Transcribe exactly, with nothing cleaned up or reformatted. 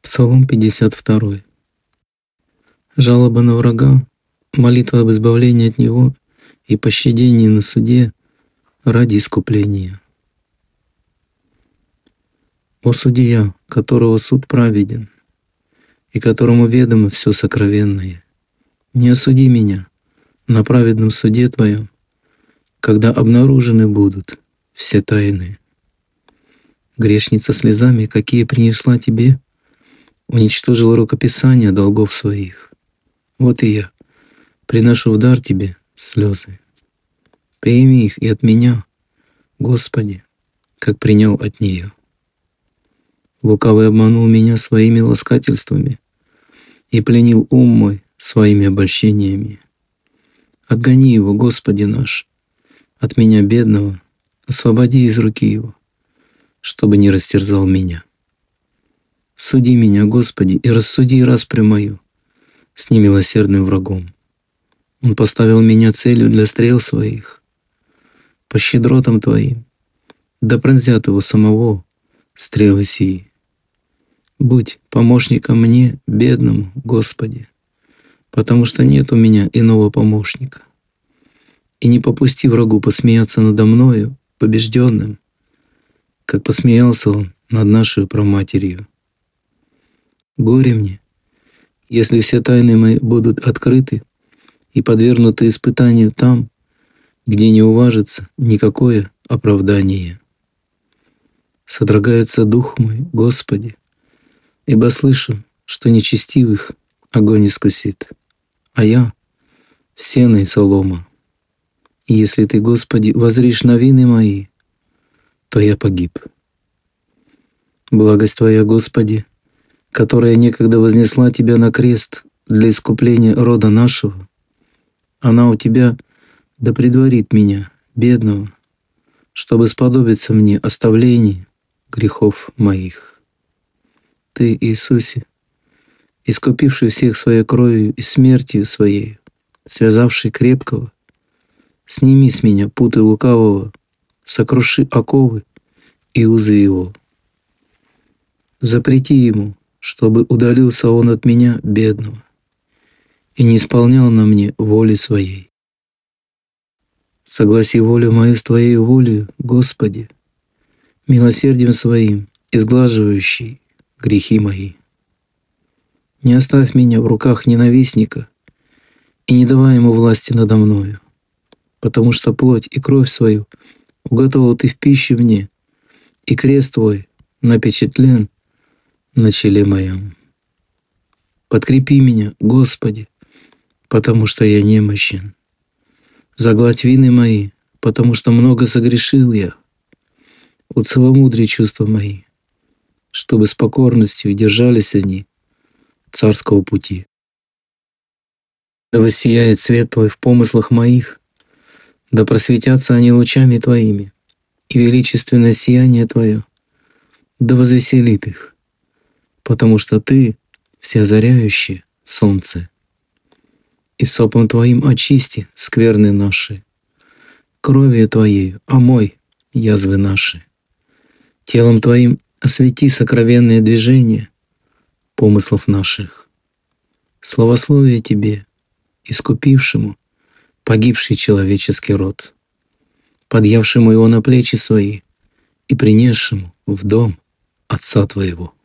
Псалом пятьдесят два. Жалоба на врага, молитва об избавлении от него и пощадении на суде ради искупления. О судья, которого суд праведен, и которому ведомо все сокровенное, не осуди меня на праведном суде Твоем, когда обнаружены будут все тайны. Грешница слезами, какие принесла Тебе, уничтожила рукописание долгов своих. Вот и я приношу в дар Тебе слезы. Прими их и от меня, Господи, как принял от нее. Лукавый обманул меня своими ласкательствами и пленил ум мой своими обольщениями. Отгони его, Господи наш, от меня бедного, освободи из руки его, чтобы не растерзал меня. Суди меня, Господи, и рассуди распря мою с немилосердным врагом. Он поставил меня целью для стрел своих. По щедротам Твоим да пронзят его самого стрелы сии. Будь помощником мне, бедному, Господи, потому что нет у меня иного помощника. И не попусти врагу посмеяться надо мною, побежденным, как посмеялся он над нашей праматерью. Горе мне, если все тайны мои будут открыты и подвергнуты испытанию там, где не уважится никакое оправдание. Содрогается дух мой, Господи, ибо слышу, что нечестивых огонь искусит, а я — сено и солома. И если Ты, Господи, воззришь на вины мои, то я погиб. Благость Твоя, Господи, которая некогда вознесла Тебя на крест для искупления рода нашего, она у Тебя да предварит меня, бедного, чтобы сподобиться мне оставлений грехов моих. Ты, Иисусе, искупивший всех своей кровью и смертью своей, связавший крепкого, сними с меня путы лукавого, сокруши оковы и узы его. Запрети ему, чтобы удалился он от меня, бедного, и не исполнял на мне воли своей. Согласи волю мою с Твоей волею, Господи, милосердием Своим, изглаживающий грехи мои. Не оставь меня в руках ненавистника и не давай ему власти надо мною, потому что плоть и кровь свою уготовил Ты в пищу мне, и крест Твой напечатлен на челе моем. Подкрепи меня, Господи, потому что я немощен. Загладь вины мои, потому что много согрешил я. Уцеломудри чувства мои, чтобы с покорностью держались они царского пути. Да воссияет свет Твой в помыслах моих, да просветятся они лучами Твоими, и величественное сияние Твое да возвеселит их, потому что Ты — всеозаряющее солнце. И сопом Твоим очисти скверны наши, кровью Твоею омой язвы наши, телом Твоим освети сокровенные движения помыслов наших. Славословие Тебе, искупившему погибший человеческий род, подъявшему его на плечи свои и принесшему в дом Отца Твоего.